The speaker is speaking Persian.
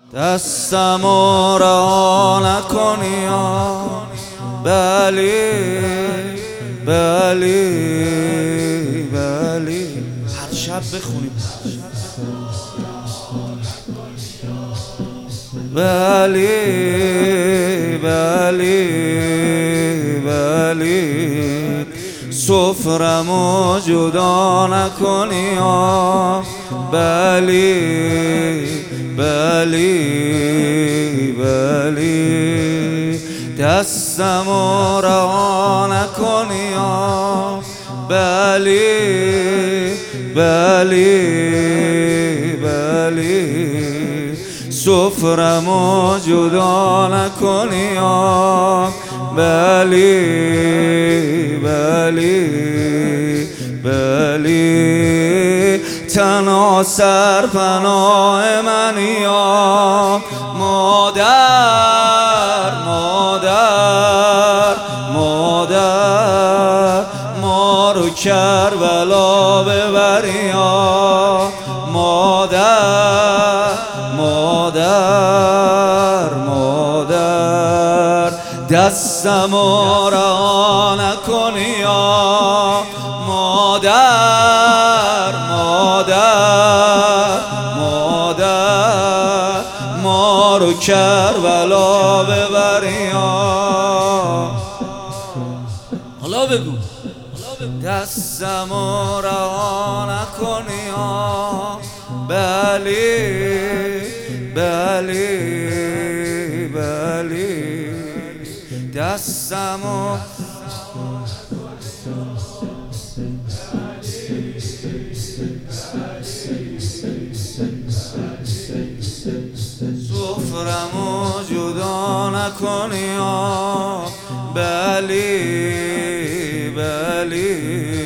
دستمو رها نکنی بلی بلی بلی هر شب بخونیم بلی بلی بلی سفرمو جدا نکنی بلی بلی بلی دستمو رها نکنی بلی بلی بلی سفرمو جدا نکنی بلی بلی بلی تنها سرپناه منی مادر مادر مادر ما رو کربلا ببری مادر مادر مادر دستمو رها نکنی مادر مادر مادر ما رو کربلا ببری حالا بگو دستمو رها نکنی بلی بلی بلی دستمو سفرمو جدا نکنی بلی بلی